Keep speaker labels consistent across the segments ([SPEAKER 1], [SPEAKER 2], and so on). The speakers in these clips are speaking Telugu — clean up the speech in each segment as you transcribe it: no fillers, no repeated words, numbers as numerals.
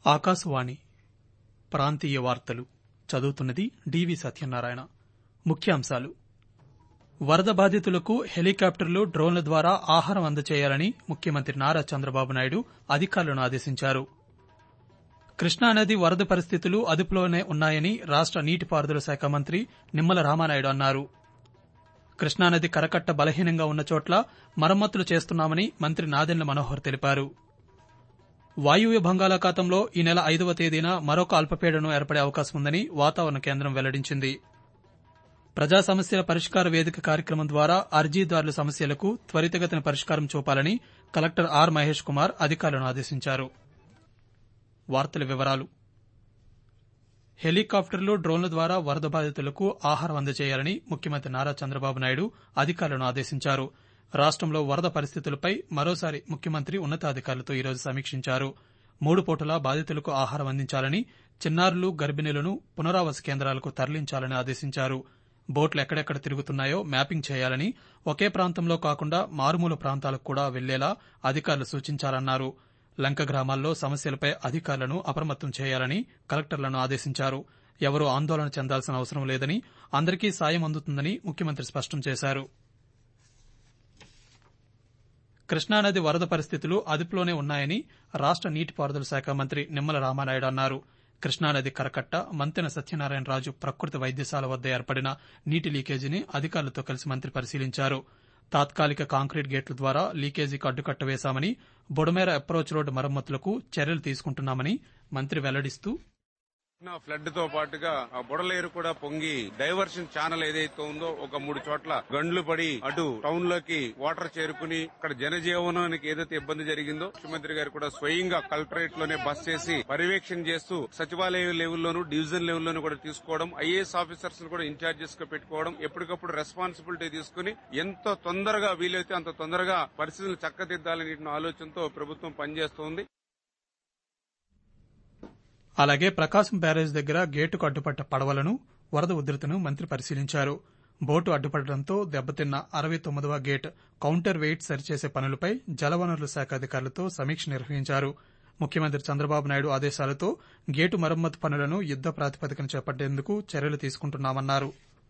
[SPEAKER 1] ఆకాశవాణి ప్రాంతీయ వార్తలు చదువుతున్నది డివి సత్యనారాయణ. ముఖ్యాంశాలు: వరద బాధితులకు హెలికాప్టర్లు, డ్రోన్ల ద్వారా ఆహారం అందజేయాలని ముఖ్యమంత్రి నారా చంద్రబాబు నాయుడు అధికారులను ఆదేశించారు. కృష్ణానది వరద పరిస్థితులు అదుపులోనే ఉన్నాయని రాష్ట నీటిపారుదల శాఖ మంత్రి నిమ్మల రామానాయుడు అన్నారు. కృష్ణానది కరకట్ట బలహీనంగా ఉన్న చోట్ల మరమ్మతులు చేస్తున్నామని మంత్రి నాదెండ్ల మనోహర్ తెలిపారు. వాయువ్య బంగాళాఖాతంలో ఈ నెల 5వ తేదీన మరొక అల్పపీడనం ఏర్పడే అవకాశం ఉందని వాతావరణ కేంద్రం వెల్లడించింది. ప్రజా సమస్యల పరిష్కార వేదిక కార్యక్రమం ద్వారా అర్జీదారుల సమస్యలకు త్వరితగతిన పరిష్కారం చూపాలని కలెక్టర్ ఆర్ మహేష్ కుమార్ అధికారులను ఆదేశించారు. హెలికాప్టర్లు, డ్రోన్ల ద్వారా వరద బాధితులకు ఆహారం అందజేయాలని ముఖ్యమంత్రి నారా చంద్రబాబు నాయుడు అధికారులను ఆదేశించారు. రాష్టంలో వరద పరిస్థితులపై మరోసారి ముఖ్యమంత్రి ఉన్నతాధికారులతో ఈరోజు సమీక్షించారు. 3 పూటలా బాధితులకు ఆహారం అందించాలని, చిన్నారులు, గర్భిణులను పునరావాస కేంద్రాలకు తరలించాలని ఆదేశించారు. బోట్లు ఎక్కడెక్కడ తిరుగుతున్నాయో మ్యాపింగ్ చేయాలని, ఒకే ప్రాంతంలో కాకుండా మారుమూల ప్రాంతాలకు కూడా వెళ్లేలా అధికారులు సూచించాలన్నారు. లంక గ్రామాల్లో సమస్యలపై అధికారులను అప్రమత్తం చేయాలని కలెక్టర్లను ఆదేశించారు. ఎవరూ ఆందోళన చెందాల్సిన అవసరం లేదని, అందరికీ సాయం అందుతుందని ముఖ్యమంత్రి స్పష్టం చేశారు. కృష్ణానది వరద పరిస్థితులు అదుపులోనే ఉన్నాయని రాష్ట నీటిపారుదల శాఖ మంత్రి నిమ్మల రామానాయుడు అన్నారు. కృష్ణానది కరకట్ట, మంతెన సత్యనారాయణరాజు ప్రకృతి వైద్యశాల వద్ద ఏర్పడిన నీటి లీకేజీని అధికారులతో కలిసి మంత్రి పరిశీలించారు. తాత్కాలిక కాంక్రీట్ గేట్ల ద్వారా లీకేజీకి అడ్డుకట్ట వేశామని, బుడమేర అప్రోచ్ రోడ్డు మరమ్మతులకు చర్యలు తీసుకుంటున్నామని మంత్రి వెల్లడిస్తూ,
[SPEAKER 2] ఫ్లడ్ తో పాటుగా ఆ బుడలేరు కూడా పొంగి డైవర్షన్ ఛానల్ ఏదైతే ఉందో ఒక 3 చోట్ల గండ్లు పడి అటు టౌన్ లోకి వాటర్ చేరుకుని అక్కడ జనజీవనానికి ఏదైతే ఇబ్బంది జరిగిందో ముఖ్యమంత్రి గారు కూడా స్వయంగా కలెక్టరేట్ లోనే బస్ చేసి పర్యవేక్షణ చేస్తూ సచివాలయ లెవెల్లోనూ, డివిజన్ లెవెల్లోనూ కూడా తీసుకోవడం, ఐఏఎస్ ఆఫీసర్స్ కూడా ఇన్ఛార్జెస్ గా పెట్టుకోవడం, ఎప్పటికప్పుడు రెస్పాన్సిబిలిటీ తీసుకుని ఎంత తొందరగా వీలైతే అంత తొందరగా పరిస్థితులు చక్కదిద్దాలనే ఆలోచనతో ప్రభుత్వం పనిచేస్తోంది.
[SPEAKER 1] అలాగే ప్రకాశం బ్యారేజ్ దగ్గర గేటుకు అడ్డుపడ్డ పడవలను, వరద ఉధృతిను మంత్రి పరిశీలించారు. బోటు అడ్డుపడడంతో దెబ్బతిన్న 69వ గేట్ కౌంటర్ వెయిట్ సరిచేసే పనులపై జలవనరుల శాఖ అధికారులతో సమీక్ష నిర్వహించారు. ముఖ్యమంత్రి చంద్రబాబు నాయుడు ఆదేశాలతో గేటు మరమ్మతు పనులను యుద్ద ప్రాతిపదికన చేపట్టేందుకు చర్యలు తీసుకుంటున్నామన్నారు.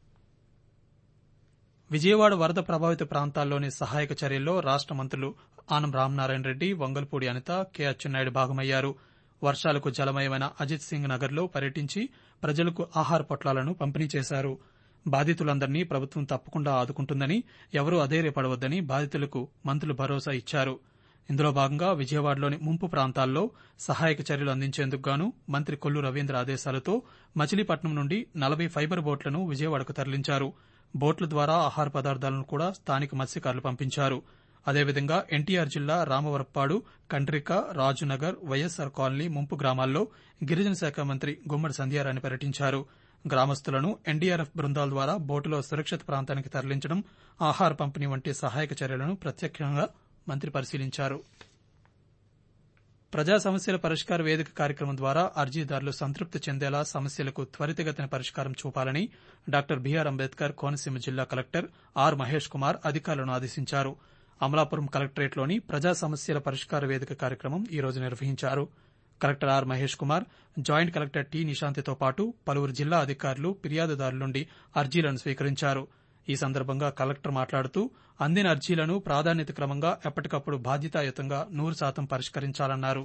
[SPEAKER 1] విజయవాడ వరద ప్రభావిత ప్రాంతాల్లోని సహాయక చర్యల్లో రాష్ట మంత్రులు ఆనం రామనారాయణ రెడ్డి, వంగల్పూడి అనిత, కె అచ్చెన్నాయుడు భాగమయ్యారు. వర్షాలకు జలమయమైన అజిత్ సింగ్ నగర్లో పర్యటించి ప్రజలకు ఆహార పొట్లాలను పంపిణీ చేశారు. బాధితులందరినీ ప్రభుత్వం తప్పకుండా ఆదుకుంటుందని, ఎవరూ అధైర్యపడవద్దని బాధితులకు మంత్రులు భరోసా ఇచ్చారు. ఇందులో భాగంగా విజయవాడలోని ముంపు ప్రాంతాల్లో సహాయక చర్యలు అందించేందుకు గాను మంత్రి కొల్లు రవీంద్ర ఆదేశాలతో మచిలీపట్నం నుండి 40 ఫైబర్ బోట్లను విజయవాడకు తరలించారు. బోట్ల ద్వారా ఆహార పదార్థాలను కూడా స్థానిక మత్స్యకారులు పంపించారు. అదేవిధంగా ఎన్టీఆర్ జిల్లా రామవరప్పాడు, కండ్రిక, రాజునగర్, వైఎస్సార్ కాలనీ ముంపు గ్రామాల్లో గిరిజన శాఖ మంత్రి గుమ్మడి సంధ్యారాణి పర్యటించారు. గ్రామస్తులను ఎన్డీఆర్ఎఫ్ బృందాల ద్వారా బోటులో సురక్షిత ప్రాంతానికి తరలించడం, ఆహార పంపిణీ వంటి సహాయక చర్యలను ప్రత్యక్షంగా మంత్రి పరిశీలించారు. ప్రజా సమస్యల పరిష్కార వేదిక కార్యక్రమం ద్వారా అర్జీదారులు సంతృప్తి చెందేలా సమస్యలకు త్వరితగతిన పరిష్కారం చూపాలని డాక్టర్ బీఆర్ అంబేద్కర్ కోనసీమ జిల్లా కలెక్టర్ ఆర్ మహేష్ కుమార్ అధికారులను ఆదేశించారు. అమలాపురం కలెక్టరేట్లోని ప్రజా సమస్యల పరిష్కార వేదిక కార్యక్రమం ఈ రోజు నిర్వహించారు. Collector R Mahesh Kumar, joint collector T నిశాంతితో పాటు పలువురు జిల్లా అధికారులు ఫిర్యాదుదారుల నుండి అర్జీలను స్వీకరించారు. ఈ సందర్భంగా కలెక్టర్ మాట్లాడుతూ అందిన అర్జీలను ప్రాధాన్యత క్రమంగా ఎప్పటికప్పుడు బాధ్యతాయుతంగా 100% పరిష్కరించాలన్నారు.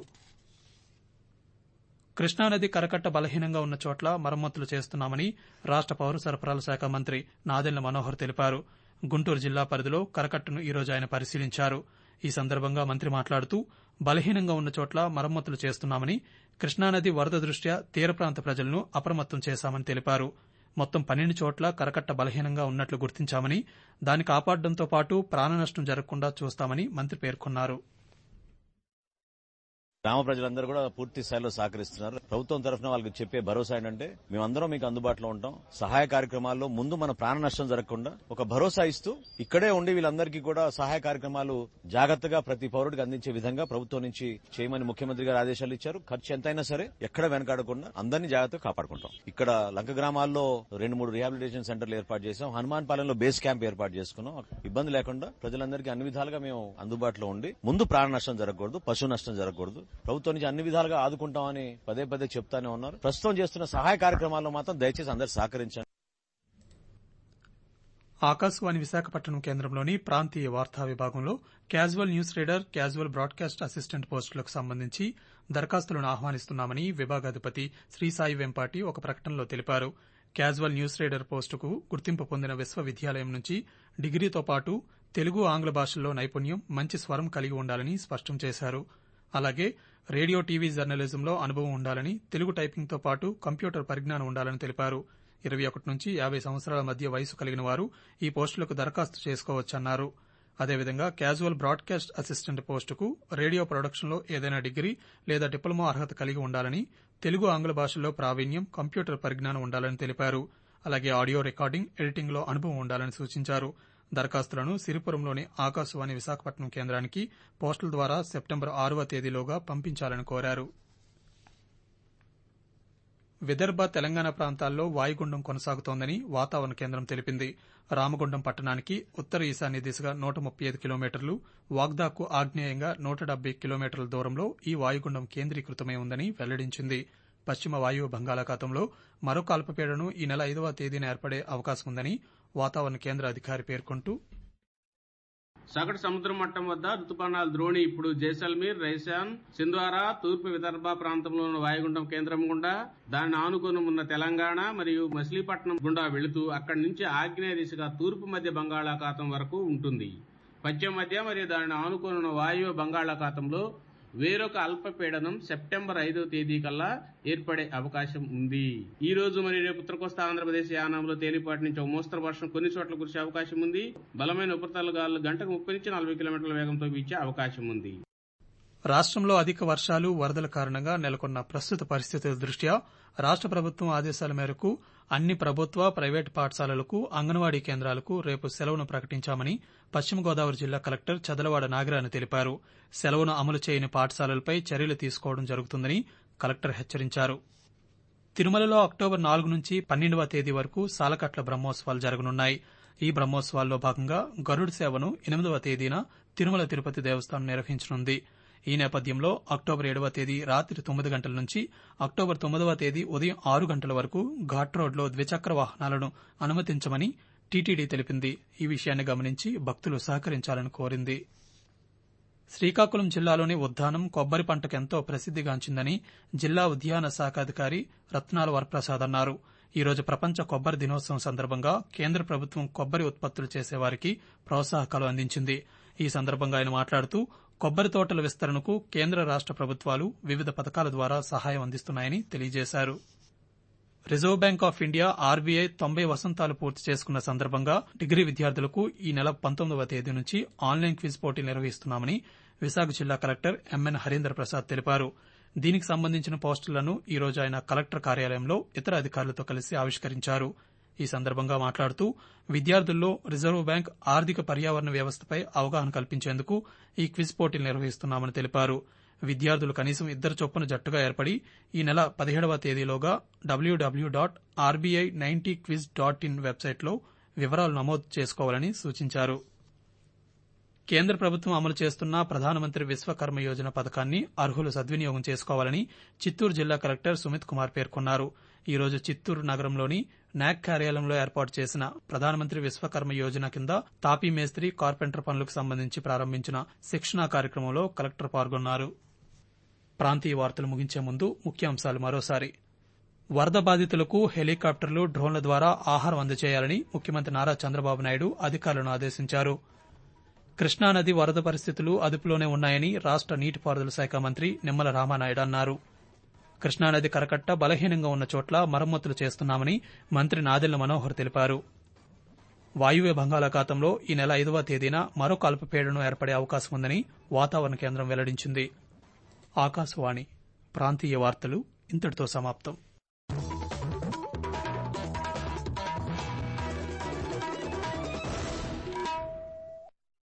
[SPEAKER 1] కృష్ణానది కరకట్ట బలహీనంగా ఉన్న చోట్ల మరమ్మతులు చేస్తున్నామని రాష్ట పౌర సరఫరాల శాఖ మంత్రి నాదెండ్ల మనోహర్ తెలిపారు. గుంటూరు జిల్లా పరిధిలో కరకట్టను ఈ రోజు ఆయన పరిశీలించారు. ఈ సందర్భంగా మంత్రి మాట్లాడుతూ బలహీనంగా ఉన్న చోట్ల మరమ్మతులు చేస్తున్నామని, కృష్ణానది వరద దృష్ట్యా తీర ప్రాంత ప్రజలను అప్రమత్తం చేశామని తెలిపారు. మొత్తం 12 చోట్ల కరకట్ట బలహీనంగా ఉన్నట్లు గుర్తించామని, దాన్ని కాపాడడంతో పాటు ప్రాణ నష్టం జరగకుండా చూస్తామని మంత్రి పేర్కొన్నారు.
[SPEAKER 3] గ్రామ ప్రజలందరూ కూడా పూర్తి స్థాయిలో సహకరిస్తున్నారు. ప్రభుత్వం తరఫున వాళ్ళకి చెప్పే భరోసా ఏంటంటే మేమందరం మీకు అందుబాటులో ఉంటాం. సహాయ కార్యక్రమాల్లో ముందు మన ప్రాణ నష్టం జరగకుండా ఒక భరోసా ఇస్తూ ఇక్కడే ఉండి వీళ్ళందరికీ కూడా సహాయ కార్యక్రమాలు జాగ్రత్తగా ప్రతి పౌరుడికి అందించే విధంగా ప్రభుత్వం నుంచి చేయమని ముఖ్యమంత్రి గారు ఆదేశాలు ఇచ్చారు. ఖర్చు ఎంతైనా సరే ఎక్కడ వెనకాడకుండా అందరినీ జాగ్రత్తగా కాపాడుకుంటాం. ఇక్కడ లంక గ్రామాల్లో 2-3 రిహాబిలిటేషన్ సెంటర్లు ఏర్పాటు చేశాం. హనుమాన్ పాలెంలో బేస్ క్యాంప్ ఏర్పాటు చేసుకున్నాం. ఇబ్బంది లేకుండా ప్రజలందరికీ అన్ని విధాలుగా మేము అందుబాటులో ఉండి ముందు ప్రాణ నష్టం జరగకూడదు, పశు నష్టం జరగకూడదు. ప్రభుత్వం నుంచి అన్ని విధాలుగా ఆదుకుంటామని పదే పదే చెప్తానే ఉన్నారు. ప్రస్తుతం చేస్తున్న సహాయ కార్యక్రమాల్లో మాత్రం దయచేసి అందరూ సహకరించండి.
[SPEAKER 1] ఆకాశవాణి విశాఖపట్నం కేంద్రంలోని ప్రాంతీయ వార్తా విభాగంలో casual news reader, casual broadcast assistant పోస్టులకు సంబంధించి దరఖాస్తులను ఆహ్వానిస్తున్నామని విభాగాధిపతి శ్రీసాయి వెంపాటి ఒక ప్రకటనలో తెలిపారు. క్యాజువల్ న్యూస్ రీడర్ పోస్టుకు గుర్తింపు పొందిన విశ్వవిద్యాలయం నుంచి డిగ్రీతో పాటు తెలుగు, ఆంగ్ల భాషల్లో నైపుణ్యం, మంచి స్వరం కలిగి ఉండాలని స్పష్టం చేశారు. అలాగే రేడియో, టీవీ జర్నలిజంలో అనుభవం ఉండాలని, తెలుగు టైపింగ్తో పాటు కంప్యూటర్ పరిజ్ఞానం ఉండాలని తెలిపారు. 21 నుంచి 50 సంవత్సరాల మధ్య వయసు కలిగిన వారు ఈ పోస్టులకు దరఖాస్తు చేసుకోవచ్చన్నారు. అదేవిధంగా క్యాజువల్ బ్రాడ్కాస్ట్ అసిస్టెంట్ పోస్టుకు రేడియో ప్రొడక్షన్లో ఏదైనా డిగ్రీ లేదా డిప్లొమా అర్హత కలిగి ఉండాలని, తెలుగు, ఆంగ్ల భాషల్లో ప్రావీణ్యం, కంప్యూటర్ పరిజ్ఞానం ఉండాలని తెలిపారు. అలాగే ఆడియో రికార్డింగ్, ఎడిటింగ్లో అనుభవం ఉండాలని సూచించారు. దరఖాస్తులను సిరిపురంలోని ఆకాశవాణి విశాఖపట్నం కేంద్రానికి పోస్టుల ద్వారా సెప్టెంబర్ 6వ తేదీలోగా పంపించాలని కోరారు. విదర్భ, తెలంగాణ ప్రాంతాల్లో వాయుగుండం కొనసాగుతోందని వాతావరణ కేంద్రం తెలిపింది. రామగుండం పట్టణానికి ఉత్తర ఈశాన్య దిశగా 135 కిలోమీటర్లు, వాగ్దాకు ఆగ్నేయంగా 170 కిలోమీటర్ల దూరంలో ఈ వాయుగుండం కేంద్రీకృతమై ఉందని వెల్లడించింది. పశ్చిమ వాయువ్య బంగాళాఖాతంలో మరొక అల్పపీడనం ఈ నెల 5వ తేదీన ఏర్పడే అవకాశం ఉందని వాతావరణ కేంద్ర అధికారి పేర్కొంటూ,
[SPEAKER 4] సగటు సముద్ర మట్టం వద్ద రుతుపవనాల ద్రోణి ఇప్పుడు జైసల్మీర్, రైసాన్, సింధ్వారా, తూర్పు విదర్భ ప్రాంతంలో ఉన్న వాయుగుండం కేంద్రం గుండా, దాన్ని ఆనుకుని ఉన్న తెలంగాణ మరియు మచిలీపట్నం గుండా వెళుతూ అక్కడి నుంచి ఆగ్నేయ దిశగా తూర్పు మధ్య బంగాళాఖాతం వరకు ఉంటుంది. పశ్చిమ మధ్య మరియు దానిని ఆనుకుని ఉన్న వాయువ్య బంగాళాఖాతంలో వేరొక అల్పపీడనం సెప్టెంబర్ 5వ తేదీ కల్లా ఏర్పడే అవకాశం ఉంది. ఈ రోజు మరియు రేపు ఉత్తర కోస్తా ఆంధ్రప్రదేశ్ యానాంలో తేలిపాటి నుంచి ఒక మోస్తరు వర్షం కొన్ని చోట్ల కురిసే అవకాశం ఉంది. బలమైన ఉపరితల గాలులు గంటకు 30 నుంచి 40 కిలోమీటర్ల వేగంతో వీచే అవకాశం ఉంది.
[SPEAKER 1] రాష్టంలో అధిక వర్షాలు, వరదల కారణంగా నెలకొన్న ప్రస్తుత పరిస్థితుల దృష్ట్యా రాష్ట ప్రభుత్వం ఆదేశాల మేరకు అన్ని ప్రభుత్వ, ప్రైవేటు పాఠశాలలకు, అంగన్వాడీ కేంద్రాలకు రేపు సెలవును ప్రకటించామని పశ్చిమ గోదావరి జిల్లా కలెక్టర్ చదలవాడ నాగరాణి తెలిపారు. సెలవును అమలు చేయని పాఠశాలలపై చర్యలు తీసుకోవడం జరుగుతుందని కలెక్టర్ హెచ్చరించారు. తిరుమలలో అక్టోబర్ 4 నుంచి 12వ తేదీ వరకు సాలకట్ల బ్రహ్మోత్సవాలు జరగనున్నాయి. ఈ బ్రహ్మోత్సవాల్లో భాగంగా గరుడ సేవను 8వ తేదీన తిరుమల తిరుపతి దేవస్థానం నిర్వహించనుంది. ఈ నేపథ్యంలో అక్టోబర్ 7వ తేదీ రాత్రి 9 గంటల నుంచి అక్టోబర్ 9వ తేదీ ఉదయం 6 గంటల వరకు ఘాట్ రోడ్లో ద్విచక్ర వాహనాలను అనుమతించమని టీటీడీ తెలిపింది. ఈ విషయాన్ని గమనించి భక్తులు సహకరించాలని కోరింది. శ్రీకాకుళం జిల్లాలోని ఉద్దానం కొబ్బరి పంటకు ఎంతో ప్రసిద్దిగాంచిందని జిల్లా ఉద్యాన శాఖ అధికారి రత్నాల వరప్రసాద్ అన్నారు. ఈ రోజు ప్రపంచ కొబ్బరి దినోత్సవం సందర్భంగా కేంద్ర ప్రభుత్వం కొబ్బరి ఉత్పత్తులు చేసేవారికి ప్రోత్సాహకాలు అందించింది. ఈ సందర్భంగా ఆయన మాట్లాడుతూ కొబ్బరి తోటల విస్తరణకు కేంద్ర రాష్ట ప్రభుత్వాలు వివిధ పథకాల ద్వారా సహాయం అందిస్తున్నాయని తెలియజేశారు. Reserve bank of India RBI 90 వసంతాలు పూర్తి చేసుకున్న సందర్భంగా డిగ్రీ విద్యార్థులకు ఈ నెల 19వ తేదీ నుంచి ఆన్లైన్ క్విజ్ పోటీలు నిర్వహిస్తున్నామని విశాఖ జిల్లా కలెక్టర్ ఎంఎన్ హరీందర్ ప్రసాద్ తెలిపారు. దీనికి సంబంధించిన పోస్టులను ఈ రోజు ఆయన కలెక్టర్ కార్యాలయంలో ఇతర అధికారులతో కలిసి ఆవిష్కరించారు. ఈ సందర్భంగా మాట్లాడుతూ విద్యార్థుల్లో రిజర్వ్ బ్యాంక్ ఆర్థిక పర్యావరణ వ్యవస్థపై అవగాహన కల్పించేందుకు ఈ క్విజ్ పోటీలు నిర్వహిస్తున్నామని తెలిపారు. విద్యార్థులు కనీసం 2 చొప్పున జట్టుగా ఏర్పడి ఈ నెల 17వ తేదీలోగా www.rbi90quiz.in వెబ్సైట్లో వివరాలు నమోదు చేసుకోవాలని సూచించారు. కేంద్ర ప్రభుత్వం అమలు చేస్తున్న ప్రధానమంత్రి విశ్వకర్మ యోజన పథకాన్ని అర్హులు సద్వినియోగం చేసుకోవాలని చిత్తూరు జిల్లా కలెక్టర్ సుమిత్ కుమార్ పేర్కొన్నారు. ఈ రోజు చిత్తూరు నగరంలోని నాక్ కార్యాలయంలో ఏర్పాటు చేసిన ప్రధానమంత్రి విశ్వకర్మ యోజన కింద తాపీ మేస్త్రి, కార్పెంటర్ పనులకు సంబంధించి ప్రారంభించిన శిక్షణా కార్యక్రమంలో కలెక్టర్ పాల్గొన్నారు. ప్రాంతీయ వార్తలు ముగించే ముందు ముఖ్యాంశాలు మరోసారి. వరద బాధితులకు హెలికాప్టర్లు, డ్రోన్ల ద్వారా ఆహారం అందజేయాలని ముఖ్యమంత్రి నారా చంద్రబాబు నాయుడు అధికారులను ఆదేశించారు. కృష్ణానది వరద పరిస్థితులు అదుపులోనే ఉన్నాయని రాష్ట నీటిపారుదల శాఖ మంత్రి నిమ్మల రామానాయుడు అన్నారు. కృష్ణానది కరకట్ట బలహీనంగా ఉన్న చోట్ల మరమ్మతులు చేస్తున్నామని మంత్రి నాదెళ్ల మనోహర్ తెలిపారు. వాయువ్య బంగాళాఖాతంలో ఈ నెల 5వ తేదీన మరొక అల్పపీడనం ఏర్పడే అవకాశం ఉందని వాతావరణ కేంద్రం వెల్లడించింది. ఆకాశవాణి ప్రాంతీయ వార్తలు ఇంతటితో సమాప్తం.